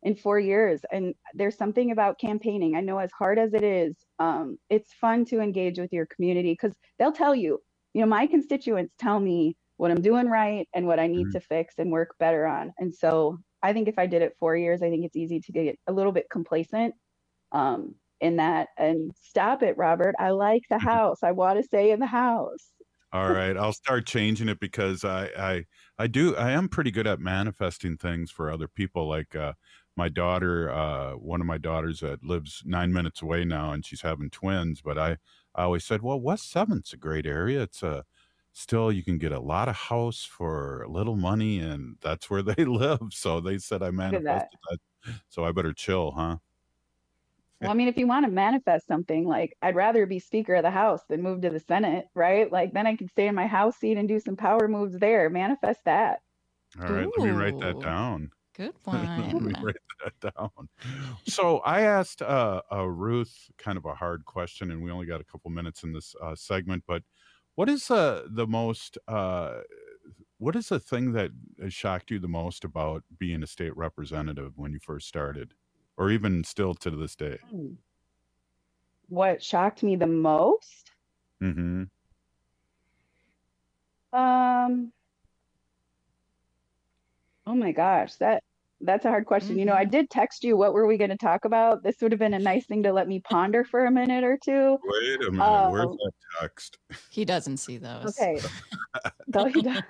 in 4 years. And there's something about campaigning. I know as hard as it is, it's fun to engage with your community because they'll tell you, my constituents tell me what I'm doing right and what I need to fix and work better on. And so I think if I did it 4 years, I think it's easy to get a little bit complacent in that. And stop it, Robert. I like the house. I want to stay in the house. All right, I'll start changing it because I am pretty good at manifesting things for other people. Like my daughter, one of my daughters that lives 9 minutes away now, and she's having twins. But I always said, well, West 7th's a great area. It's still you can get a lot of house for little money, and that's where they live. So they said I manifested that. So I better chill, huh? Well, I mean, if you want to manifest something, like I'd rather be Speaker of the House than move to the Senate, right? Like then I can stay in my House seat and do some power moves there. Manifest that. All right, let me write that down. Good one. Let me write that down. So I asked Ruth kind of a hard question, and we only got a couple minutes in this segment. But what is the thing that shocked you the most about being a state representative when you first started? Or even still to this day? What shocked me the most? Mm-hmm. Oh my gosh, that's a hard question. I did text you, what were we going to talk about? This would have been a nice thing to let me ponder for a minute or two. Wait a minute, where's that text? He doesn't see those. Okay. No, he does.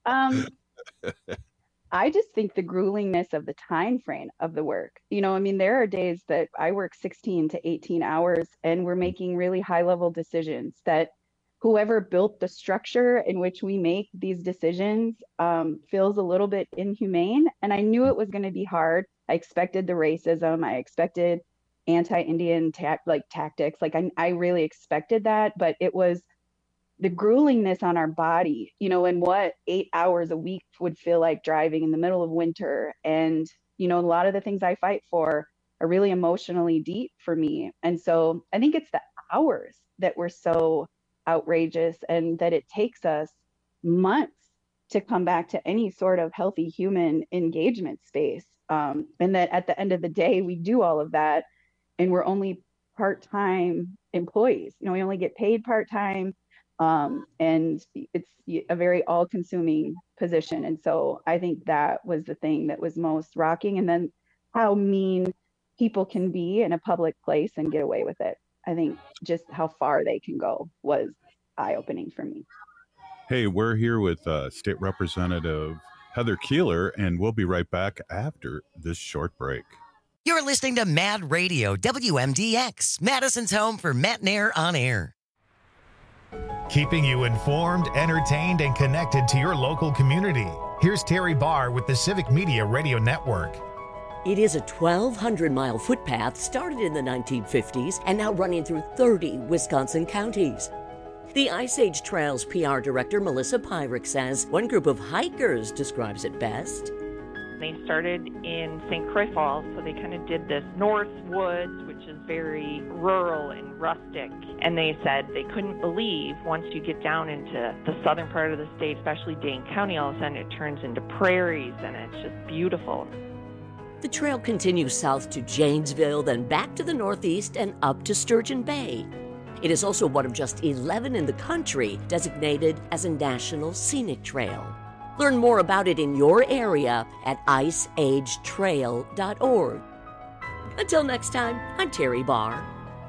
I just think the gruelingness of the time frame of the work. I mean, there are days that I work 16 to 18 hours and we're making really high level decisions that whoever built the structure in which we make these decisions feels a little bit inhumane. And I knew it was going to be hard. I expected the racism. I expected anti-Indian tactics. Like I really expected that, but it was the gruelingness on our body, and what 8 hours a week would feel like driving in the middle of winter. And, a lot of the things I fight for are really emotionally deep for me. And so I think it's the hours that were so outrageous and that it takes us months to come back to any sort of healthy human engagement space. And that at the end of the day, we do all of that and we're only part-time employees. We only get paid part-time. And it's a very all-consuming position. And so I think that was the thing that was most rocking. And then how mean people can be in a public place and get away with it. I think just how far they can go was eye-opening for me. Hey, we're here with State Representative Heather Keeler, and we'll be right back after this short break. You're listening to Mad Radio, WMDX, Madison's home for Matt Nair on air. Keeping you informed, entertained, and connected to your local community. Here's Terry Barr with the Civic Media Radio Network. It is a 1,200-mile footpath started in the 1950s and now running through 30 Wisconsin counties. The Ice Age Trails PR director Melissa Pyrick says one group of hikers describes it best. They started in St. Croix Falls, so they kind of did this North Woods, which is very rural and rustic. And they said they couldn't believe once you get down into the southern part of the state, especially Dane County, all of a sudden it turns into prairies and it's just beautiful. The trail continues south to Janesville, then back to the northeast and up to Sturgeon Bay. It is also one of just 11 in the country designated as a National Scenic Trail. Learn more about it in your area at iceagetrail.org. Until next time, I'm Terry Barr.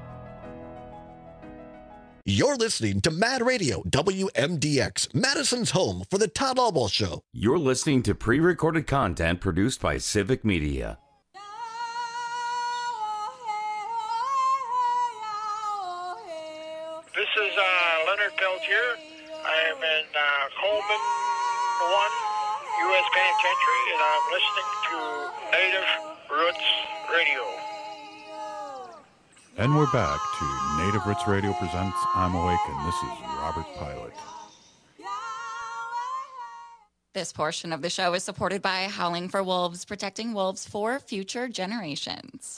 You're listening to Mad Radio, WMDX, Madison's home for the Todd Albaugh Show. You're listening to pre-recorded content produced by Civic Media. This is Leonard Peltier. I am in Coleman 1 U.S. Penitentiary, and I'm listening to Native Roots Radio. And we're back to Native Roots Radio presents I'm Awake, and this is Robert Pilot. This portion of the show is supported by Howling for Wolves, protecting wolves for future generations.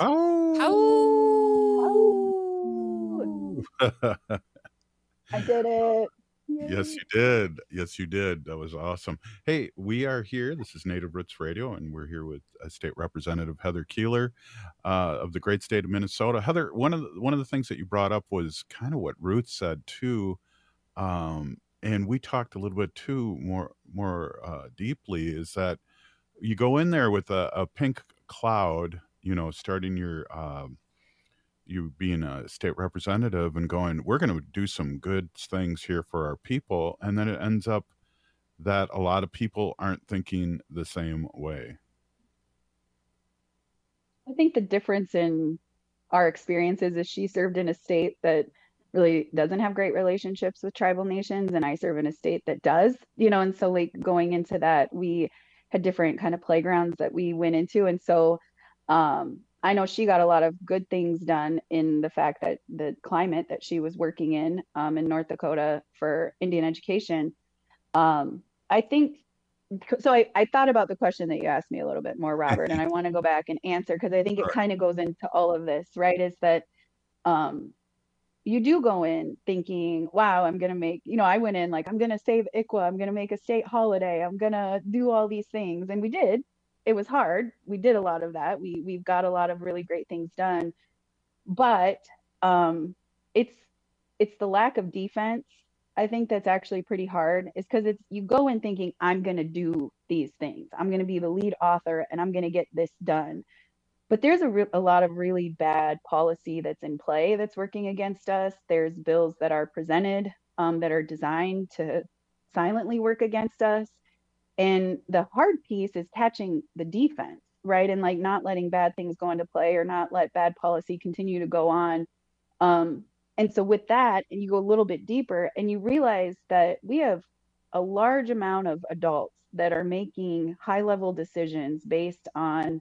I did it. Yes, you did. Yes, you did. That was awesome. Hey, we are here. This is Native Roots Radio, and we're here with State Representative Heather Keeler of the great state of Minnesota. Heather, one of the things that you brought up was kind of what Ruth said too, and we talked a little bit too more deeply. Is that you go in there with a pink cloud, starting your you being a state representative and going, we're going to do some good things here for our people. And then it ends up that a lot of people aren't thinking the same way. I think the difference in our experiences is she served in a state that really doesn't have great relationships with tribal nations, and I serve in a state that does, and so like going into that, we had different kind of playgrounds that we went into. And so I know she got a lot of good things done in the fact that the climate that she was working in North Dakota for Indian education. I think, so I thought about the question that you asked me a little bit more, Robert, and I want to go back and answer, because I think it kind of goes into all of this, right? Is that you do go in thinking, wow, I'm going to make, I went in like, I'm going to save ICWA, I'm going to make a state holiday, I'm going to do all these things. And we did. It was hard. We did a lot of that. We've got a lot of really great things done, but it's the lack of defense, I think, that's actually pretty hard. Is because you go in thinking, I'm going to do these things, I'm going to be the lead author, and I'm going to get this done. But there's a lot of really bad policy that's in play that's working against us. There's bills that are presented that are designed to silently work against us. And the hard piece is catching the defense, right? And like not letting bad things go into play or not let bad policy continue to go on. And so with that, and you go a little bit deeper and you realize that we have a large amount of adults that are making high-level decisions based on,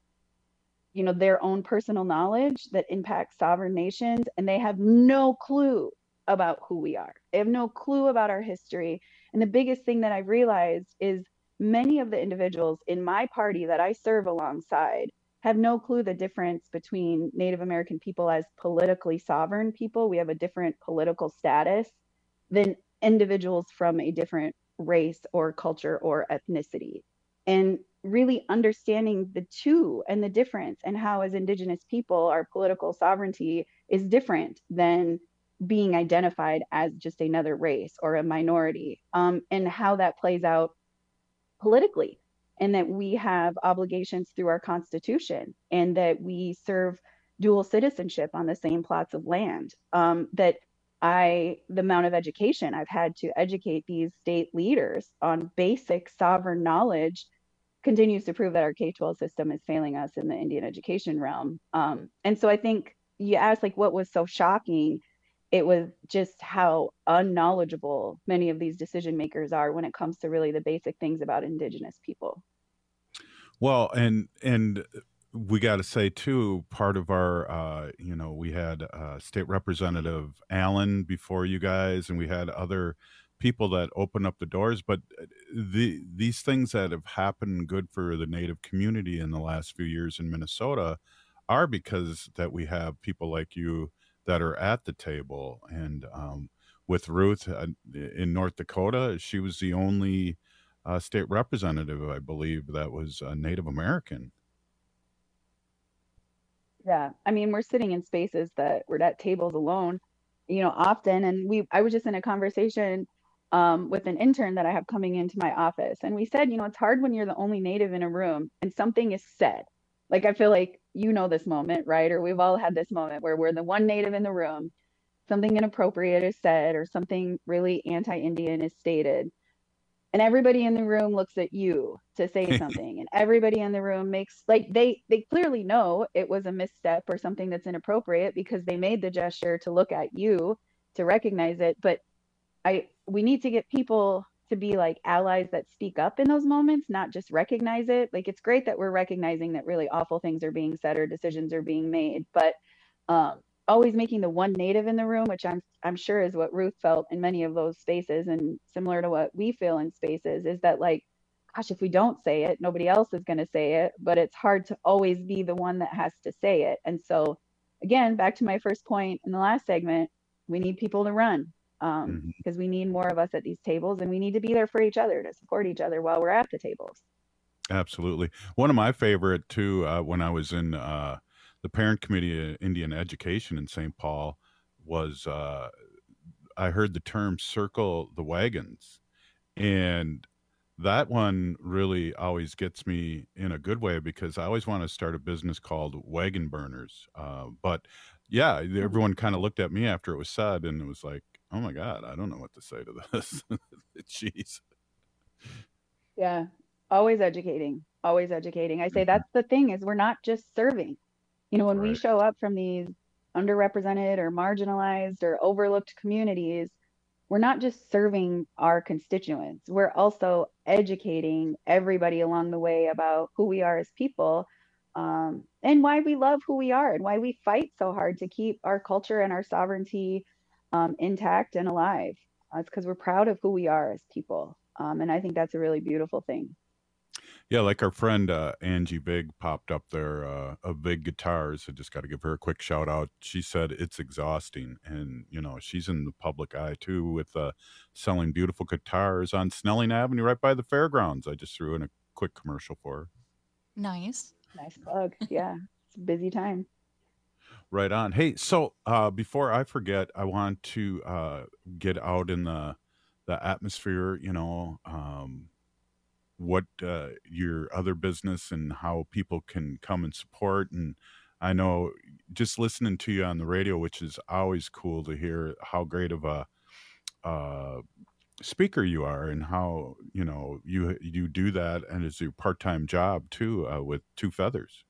their own personal knowledge that impacts sovereign nations, and they have no clue about who we are. They have no clue about our history. And the biggest thing that I've realized is many of the individuals in my party that I serve alongside have no clue the difference between Native American people as politically sovereign people. We have a different political status than individuals from a different race or culture or ethnicity. And really understanding the two and the difference, and how as Indigenous people, our political sovereignty is different than being identified as just another race or a minority, and how that plays out politically, and that we have obligations through our Constitution, and that we serve dual citizenship on the same plots of land, that the amount of education I've had to educate these state leaders on basic sovereign knowledge continues to prove that our K-12 system is failing us in the Indian education realm. And so I think you asked like what was so shocking. It was just how unknowledgeable many of these decision makers are when it comes to really the basic things about Indigenous people. Well, and we got to say too, part of our, we had State Representative Allen before you guys, and we had other people that open up the doors. But these things that have happened good for the Native community in the last few years in Minnesota are because that we have people like you that are at the table. And with Ruth in North Dakota, she was the only state representative, I believe, that was Native American. Yeah, I mean, we're sitting in spaces that we're at tables alone, often. And I was just in a conversation with an intern that I have coming into my office. And we said, it's hard when you're the only Native in a room and something is said. Like, I feel like, this moment, right? Or we've all had this moment where we're the one Native in the room, something inappropriate is said, or something really anti-Indian is stated. And everybody in the room looks at you to say something. And everybody in the room makes, like, they clearly know it was a misstep or something that's inappropriate because they made the gesture to look at you to recognize it. But we need to get people to be like allies that speak up in those moments, not just recognize it. Like, it's great that we're recognizing that really awful things are being said or decisions are being made, but always making the one Native in the room, which I'm sure is what Ruth felt in many of those spaces, and similar to what we feel in spaces, is that like, gosh, if we don't say it, nobody else is going to say it, but it's hard to always be the one that has to say it. And so again, back to my first point in the last segment, we need people to run. because we need more of us at these tables, and we need to be there for each other to support each other while we're at the tables. Absolutely. One of my favorite too, when I was in the parent committee of Indian education in St. Paul, was I heard the term "circle the wagons," and that one really always gets me in a good way, because I always want to start a business called Wagon Burners. But yeah, everyone kind of looked at me after it was said, and it was like, oh my God, I don't know what to say to this. Jeez. Yeah. Always educating. Always educating. I say that's the thing, is we're not just serving. You know, when we show up from these underrepresented or marginalized or overlooked communities, we're not just serving our constituents. We're also educating everybody along the way about who we are as people, and why we love who we are, and why we fight so hard to keep our culture and our sovereignty intact and alive. It's because we're proud of who we are as people. And I think that's a really beautiful thing. Yeah, like our friend Angie Big popped up there of Big Guitars. I just got to give her a quick shout out. She said it's exhausting, and you know, she's in the public eye too, with selling beautiful guitars on Snelling Avenue right by the fairgrounds. I just threw in a quick commercial for her. Nice plug. Yeah, it's a busy time. Right on. Hey, so before I forget, I want to get out in the atmosphere, you know, what your other business and how people can come and support. And I know just listening to you on the radio, which is always cool to hear how great of a speaker you are, and how, you know, you do that, and it's your part-time job too, with Two Feathers.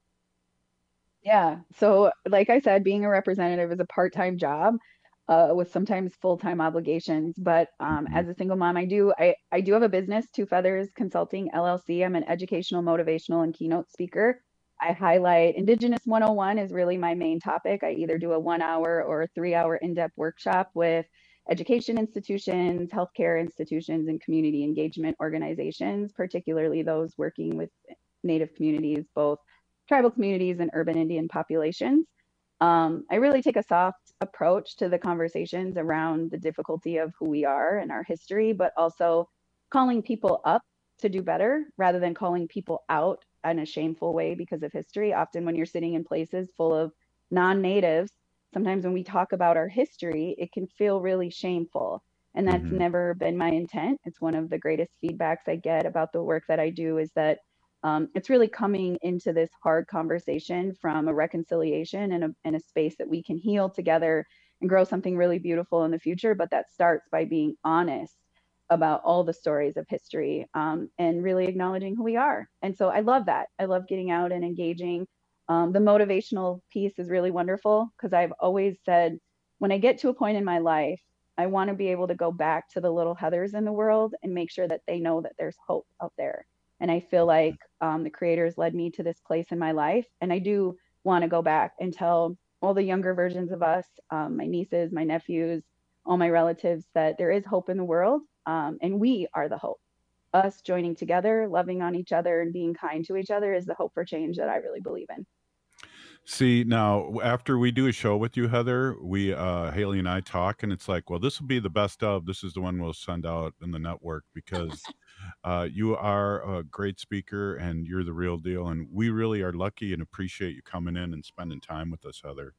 Yeah. So like I said, being a representative is a part-time job with sometimes full-time obligations. But as a single mom, I do have a business, Two Feathers Consulting LLC. I'm an educational, motivational, and keynote speaker. I highlight Indigenous 101 is really my main topic. I either do a 1 hour or a 3 hour in-depth workshop with education institutions, healthcare institutions, and community engagement organizations, particularly those working with Native communities, both tribal communities and urban Indian populations. I really take a soft approach to the conversations around the difficulty of who we are and our history, but also calling people up to do better rather than calling people out in a shameful way because of history. Often when you're sitting in places full of non-natives, sometimes when we talk about our history, it can feel really shameful. And that's never been my intent. It's one of the greatest feedbacks I get about the work that I do, is that it's really coming into this hard conversation from a reconciliation and a space that we can heal together and grow something really beautiful in the future. But that starts by being honest about all the stories of history, and really acknowledging who we are. And so I love that. I love getting out and engaging. The motivational piece is really wonderful, because I've always said, when I get to a point in my life, I want to be able to go back to the little Heathers in the world and make sure that they know that there's hope out there. And I feel like the creators led me to this place in my life. And I do want to go back and tell all the younger versions of us, my nieces, my nephews, all my relatives, that there is hope in the world. And we are the hope. Us joining together, loving on each other, and being kind to each other is the hope for change that I really believe in. See, now, after we do a show with you, Heather, Haley and I talk, and it's like, well, this will be the best of. This is the one we'll send out in the network, because you are a great speaker and you're the real deal. And we really are lucky and appreciate you coming in and spending time with us, Heather.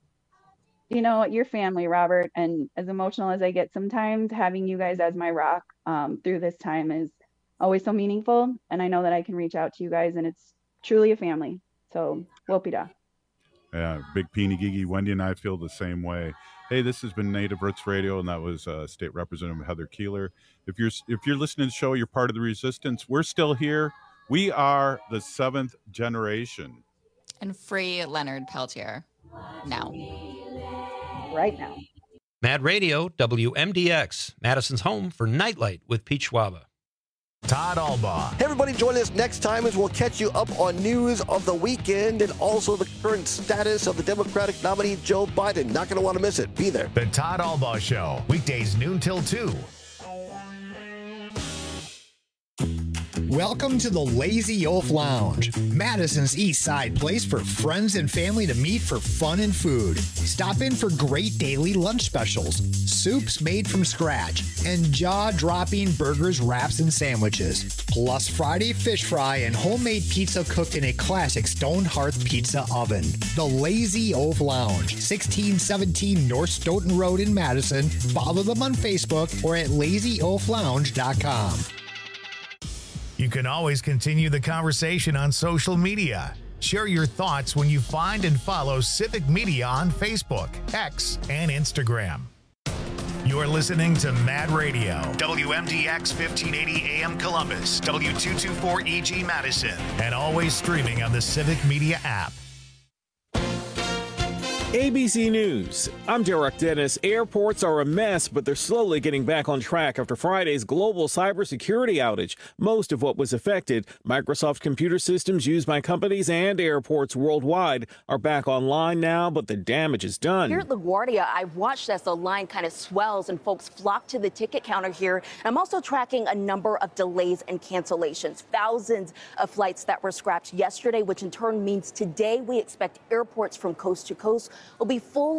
You know, your family, Robert, and as emotional as I get sometimes, having you guys as my rock through this time is always so meaningful. And I know that I can reach out to you guys, and it's truly a family. So, Wopida. Yeah, Big Peeny Gigi, Wendy and I feel the same way. Hey, this has been Native Roots Radio, and that was State Representative Heather Keeler. If you're listening to the show, you're part of the resistance. We're still here. We are the 7th generation. And free Leonard Peltier now. Right now. Mad Radio, WMDX, Madison's home for Nightlight with Pete Schwaba. Todd Albaugh. Hey, everybody, join us next time as we'll catch you up on news of the weekend and also the current status of the Democratic nominee, Joe Biden. Not going to want to miss it. Be there. The Todd Albaugh Show, weekdays noon till 2. Welcome to the Lazy Oaf Lounge, Madison's East Side place for friends and family to meet for fun and food. Stop in for great daily lunch specials, soups made from scratch, and jaw-dropping burgers, wraps, and sandwiches. Plus Friday fish fry and homemade pizza cooked in a classic stone hearth pizza oven. The Lazy Oaf Lounge, 1617 North Stoughton Road in Madison. Follow them on Facebook or at lazyoaflounge.com. You can always continue the conversation on social media. Share your thoughts when you find and follow Civic Media on Facebook, X, and Instagram. You're listening to Mad Radio, WMDX 1580 AM Columbus, W224EG Madison, and always streaming on the Civic Media app. ABC News. I'm Derek Dennis. Airports are a mess, but they're slowly getting back on track after Friday's global cybersecurity outage. Most of what was affected, Microsoft computer systems used by companies and airports worldwide, are back online now, but the damage is done. Here at LaGuardia, I've watched as the line kind of swells and folks flock to the ticket counter here. I'm also tracking a number of delays and cancellations. Thousands of flights that were scrapped yesterday, which in turn means today we expect airports from coast to coast will be full